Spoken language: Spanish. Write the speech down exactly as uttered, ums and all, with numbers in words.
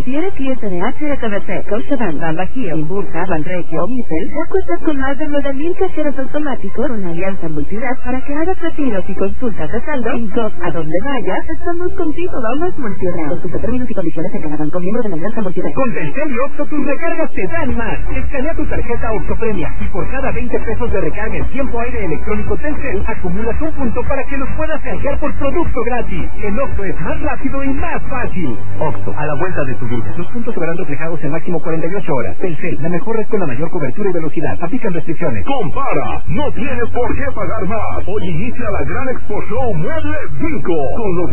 ¿Tienes cliente de H R T B C, Scotiabank, Banbajío, Inbursa, Banregio o Mifel? Ya cuentas con más de nueve mil cajeros automáticos con alianza multired para que hagas retiros y consultas de saldo. En Gov, a donde vayas, estamos contigo. Vamos multired. Consulta términos y condiciones en cada banco miembro de la alianza multired. Con Telcel y Oxxo tus recargas te dan más. Escanea tu tarjeta Oxxo Premia y por cada veinte pesos de recarga en tiempo aire electrónico Telcel acumulas un punto para que los puedas canjear por producto gratis. En Oxxo es más rápido y más fácil. Oxxo, a la vuelta de tu vida. Los puntos se verán reflejados en máximo cuarenta y ocho horas. Telcel, la mejor red con la mayor cobertura y velocidad. Aplican restricciones. Compara, no tienes por qué pagar más. Hoy inicia la gran Expo Show Mueble Vinco con los